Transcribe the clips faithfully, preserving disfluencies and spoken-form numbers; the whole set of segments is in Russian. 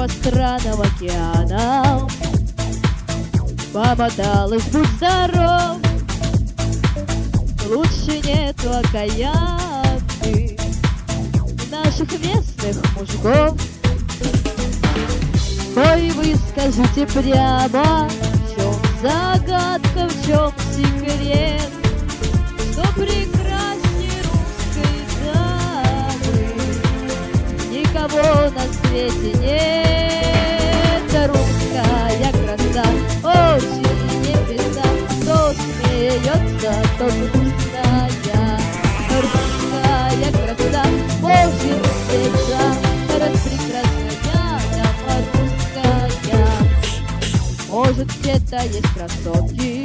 по странам океанам помоталась, будь здоров. Лучше нету окаянных наших местных мужиков. Ой, вы скажите прямо, в чем загадка, в чем секрет, что прекрасней русской дамы никого на свете нет. Русская краса очень небеса, кто смеется, тот грустная. Русская краса очень небеса, распрекрасная дама русская. Может, где-то есть красотки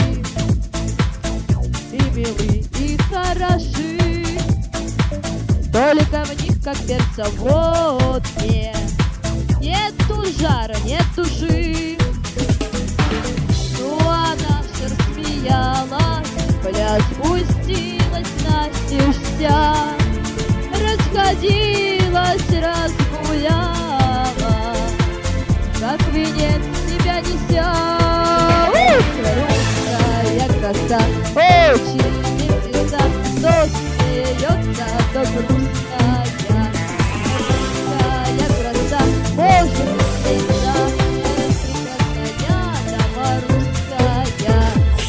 и милы, и хороши, только в них, как перца в водке, нету жара, нет души. Ну, она же рассмеялась, пляж спустилась настежь вся, расходилась, разгуляла, как венец себя неся. Русская краса очень небеса, кто смеется, то грустная. Русская краса очень небеса, распрекрасная дама русская.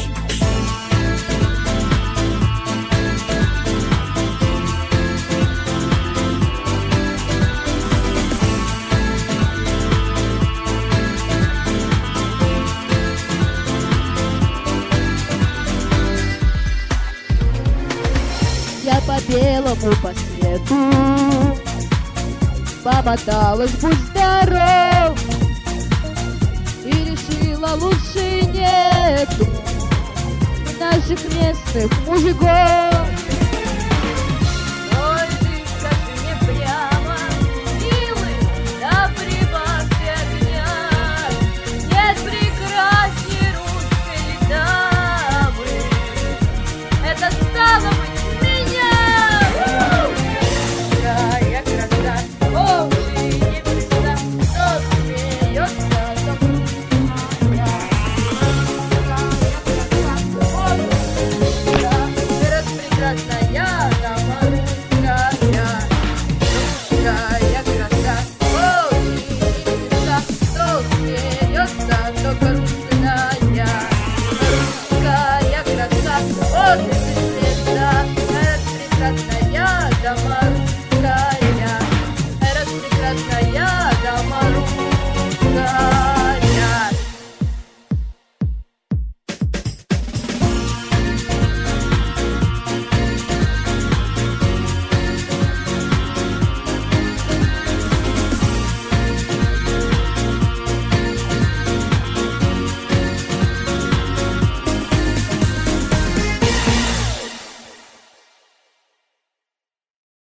Я по белому по свету помоталась, будь здоров, и решила, лучше нету наших местных мужиков. Ой, ты скажи мне прямо, милый, да прибавь огня, нет прекрасней русской дамы, это стало быть дама русская, распрекрасная.